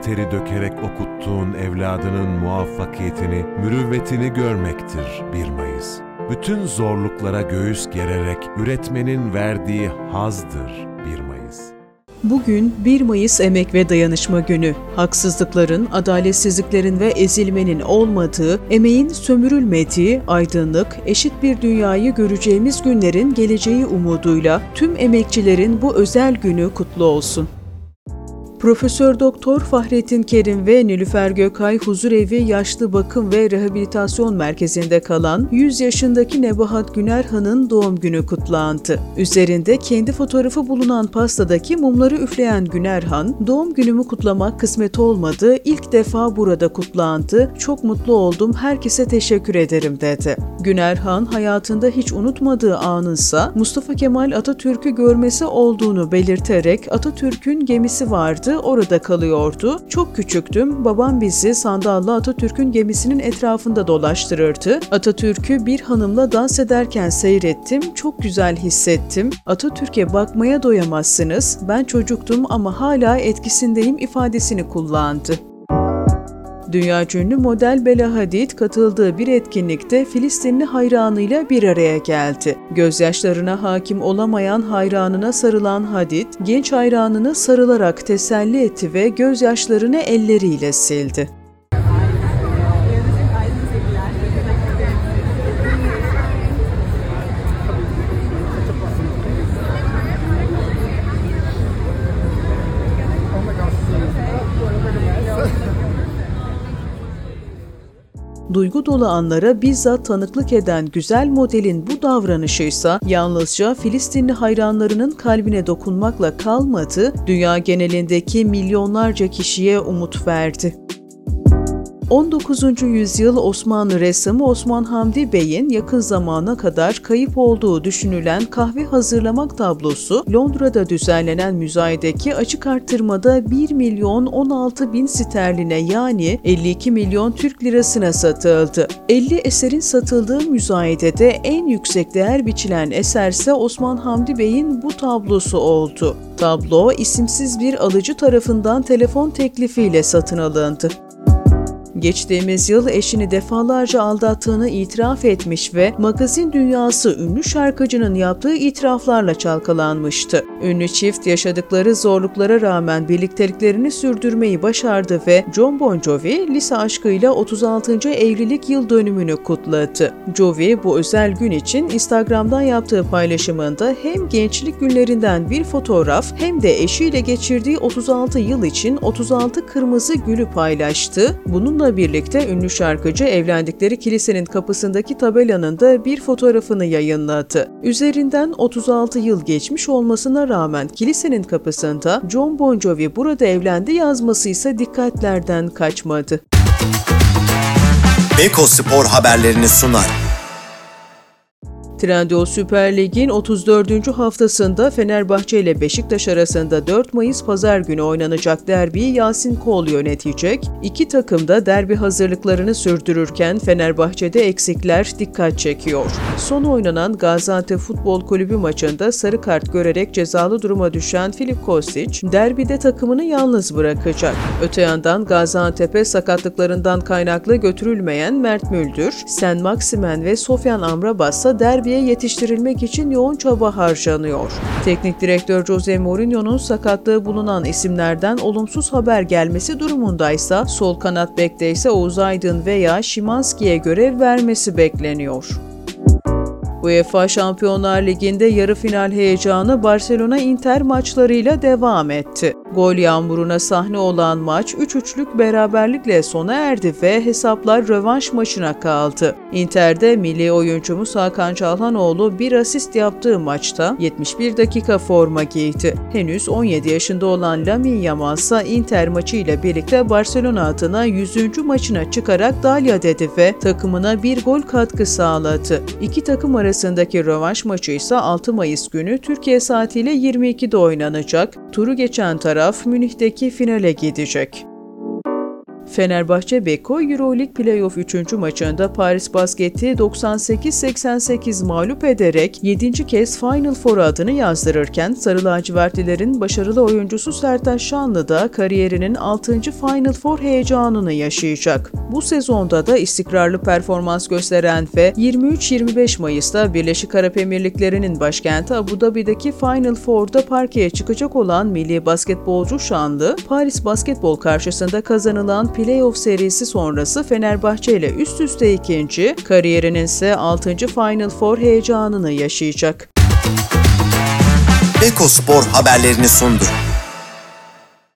teri dökerek okuttuğun evladının muvaffakiyetini, mürüvvetini görmektir 1 Mayıs. Bütün zorluklara göğüs gererek üretmenin verdiği hazdır 1 Mayıs. Bugün 1 Mayıs Emek ve Dayanışma Günü. Haksızlıkların, adaletsizliklerin ve ezilmenin olmadığı, emeğin sömürülmediği, aydınlık, eşit bir dünyayı göreceğimiz günlerin geleceği umuduyla tüm emekçilerin bu özel günü kutlu olsun. Profesör Doktor Fahrettin Kerim ve Nilüfer Gökay Huzurevi Yaşlı Bakım ve Rehabilitasyon Merkezi'nde kalan 100 yaşındaki Nebahat Günerhan'ın doğum günü kutlandı. Üzerinde kendi fotoğrafı bulunan pastadaki mumları üfleyen Günerhan, "Doğum günümü kutlamak kısmet olmadı, ilk defa burada kutlandı, çok mutlu oldum, herkese teşekkür ederim" dedi. Günerhan, hayatında hiç unutmadığı anınsa Mustafa Kemal Atatürk'ü görmesi olduğunu belirterek Atatürk'ün gemisi vardı, orada kalıyordu. Çok küçüktüm, babam bizi sandalla Atatürk'ün gemisinin etrafında dolaştırırdı. Atatürk'ü bir hanımla dans ederken seyrettim, çok güzel hissettim. Atatürk'e bakmaya doyamazsınız, ben çocuktum ama hala etkisindeyim ifadesini kullandı. Dünyaca ünlü model Bella Hadid katıldığı bir etkinlikte Filistinli hayranıyla bir araya geldi. Gözyaşlarına hakim olamayan hayranına sarılan Hadid, genç hayranını sarılarak teselli etti ve gözyaşlarını elleriyle sildi. Duygu dolu anlara bizzat tanıklık eden güzel modelin bu davranışıysa yalnızca Filistinli hayranlarının kalbine dokunmakla kalmadı, dünya genelindeki milyonlarca kişiye umut verdi. 19. yüzyıl Osmanlı ressamı Osman Hamdi Bey'in yakın zamana kadar kayıp olduğu düşünülen kahve hazırlamak tablosu Londra'da düzenlenen müzayedeki açık arttırmada 1.016.000 sterline yani 52 milyon Türk lirasına satıldı. 50 eserin satıldığı müzayedede en yüksek değer biçilen eserse Osman Hamdi Bey'in bu tablosu oldu. Tablo isimsiz bir alıcı tarafından telefon teklifiyle satın alındı. Geçtiğimiz yıl eşini defalarca aldattığını itiraf etmiş ve magazin dünyası ünlü şarkıcının yaptığı itiraflarla çalkalanmıştı. Ünlü çift yaşadıkları zorluklara rağmen birlikteliklerini sürdürmeyi başardı ve Jon Bon Jovi lise aşkıyla 36. evlilik yıl dönümünü kutladı. Jovi bu özel gün için Instagram'dan yaptığı paylaşımında hem gençlik günlerinden bir fotoğraf hem de eşiyle geçirdiği 36 yıl için 36 kırmızı gülü paylaştı. Bununla birlikte ünlü şarkıcı evlendikleri kilisenin kapısındaki tabelanın da bir fotoğrafını yayınladı. Üzerinden 36 yıl geçmiş olmasına rağmen kilisenin kapısında Jon Bon Jovi burada evlendi yazması ise dikkatlerden kaçmadı. Beko Spor haberlerini sunar. Trendyol Süper Lig'in 34. haftasında Fenerbahçe ile Beşiktaş arasında 4 Mayıs Pazar günü oynanacak derbiyi Yasin Kol yönetecek. İki takım da derbi hazırlıklarını sürdürürken Fenerbahçe'de eksikler dikkat çekiyor. Son oynanan Gaziantep Futbol Kulübü maçında sarı kart görerek cezalı duruma düşen Filip Kostic, derbide takımını yalnız bırakacak. Öte yandan Gaziantep'e sakatlıklarından kaynaklı götürülmeyen Mert Müldür, Sen Maximen ve Sofyan Amrabas'a derbi yetiştirilmek için yoğun çaba harcanıyor. Teknik direktör Jose Mourinho'nun sakatlığı bulunan isimlerden olumsuz haber gelmesi durumundaysa sol kanat bekte ise Oğuz Aydın veya Szymański'ye görev vermesi bekleniyor. UEFA Şampiyonlar Ligi'nde yarı final heyecanı Barcelona-Inter maçlarıyla devam etti. Gol yağmuruna sahne olan maç 3-3'lük beraberlikle sona erdi ve hesaplar rövanş maçına kaldı. Inter'de milli oyuncumuz Hakan Çalhanoğlu bir asist yaptığı maçta 71 dakika forma giydi. Henüz 17 yaşında olan Lamine Yamal ise Inter maçıyla birlikte Barcelona adına 100. maçına çıkarak Dalya dedi ve takımına bir gol katkı sağladı. İki takım arasındaki rövanş maçı ise 6 Mayıs günü Türkiye saatiyle 22'de oynanacak. Turu geçen taraf Münih'teki finale gidecek. Fenerbahçe Beko EuroLeague Playoff 3. maçında Paris Basket'i 98-88 mağlup ederek 7. kez Final Four adını yazdırırken Sarı lacivertlilerin başarılı oyuncusu Sertaç Şanlı da kariyerinin 6. Final Four heyecanını yaşayacak. Bu sezonda da istikrarlı performans gösteren ve 23-25 Mayıs'ta Birleşik Arap Emirlikleri'nin başkenti Abu Dhabi'deki Final Four'da parkeye çıkacak olan milli basketbolcu Şanlı, Paris Basketbol karşısında kazanılan Playoff serisi sonrası Fenerbahçe ile üst üste ikinci, kariyerinin ise 6. Final Four heyecanını yaşayacak. Beko Spor haberlerini sundu.